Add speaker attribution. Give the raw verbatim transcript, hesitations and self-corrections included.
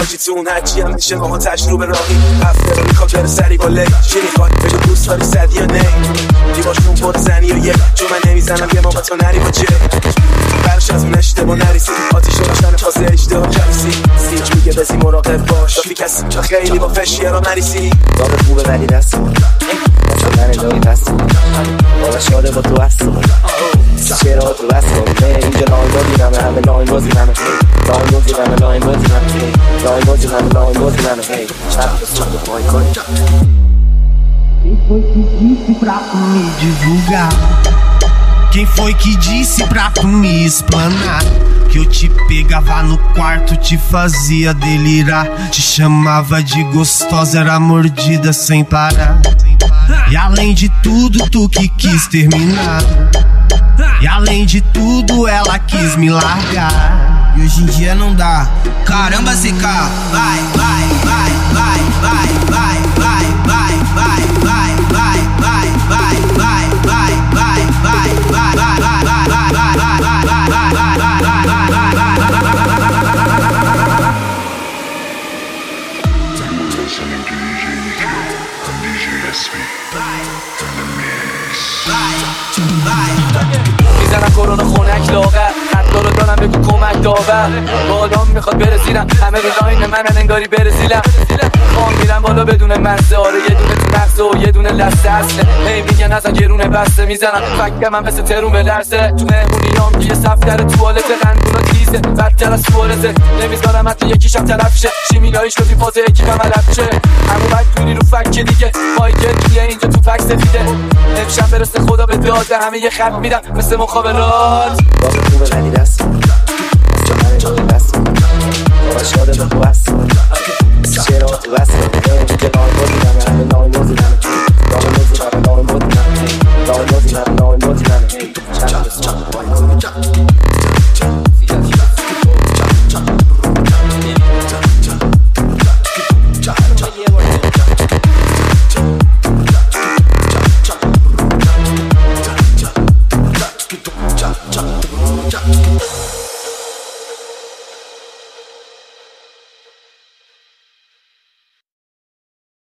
Speaker 1: انرژیتون هرچی هم میشه ماها تجربه راهی هفته رو میخواد بره سری با لی چی میخواد بجا دوست داری صد یا نه دیواشون پر زنی و یک چون من نمیزنم یه ما با تو نری با چه برش از اون اشتباه نریسی آتیش روشن فازه اشتباه کریسی سیج میگه بزی مراقب باش دافی کسی چا خیلی با فشیه را نریسی داغ خوبه ولی دست مثلا من داری دست بالا شاده با تو هست چرا تو بس کن اینجا لاین بازی همه همه لاین بازی همه لاین بازی همه لاین بازی همه لاین بازی همه لاین بازی همه چرا تو سوق پای کنی
Speaker 2: Quem foi que disse pra tu me divulgar? Quem foi que disse pra tu me explanar? Que eu te pegava no quarto, te fazia delirar, te chamava de gostosa, era mordida sem parar. E além de tudo, tu que quis terminar. E além de tudo, ela quis me largar.
Speaker 3: E hoje em dia não dá. Caramba, C K, vai, vai, vai, vai, vai, vai, vai, vai, vai, vai, vai, vai, vai, vai, vai, vai, vai, vai,
Speaker 4: میزنم کرونا خونک لاغر حتی رو دارم بگو کمک داور بالام میخواد برسیدم همه رو لاین منن انگاری برسیدم خان میرم بالا بدون مزه آره یه دونه تو نفسه و یه دونه لسته اصله هی میگن ازن گرونه بسته میزنم فکر من مثل ترون به لرزه تو مهمونیام که یه صف در توالت قندونا تیزه بدتر از فورزه نمیذارم حتی یکیشم تلف شه شیمینایی شدی فاز یکیفم علف شه همون بک توری رو فکر دیگه مایکل کیه اینجا تو فکر سفیده امشب فرست خدا به داد به همه یه خط میدم مثل مخابرات
Speaker 1: باز خوبه ولی دست چون من جایی بست بابا شاده به تو بست چرا تو بست اینجا لاین بازی همه همه لاین بازی همه لاین بازی همه لاین بازی همه لاین بازی همه لاین بازی همه چند به سوان پای کنی
Speaker 3: Cha cha cha cha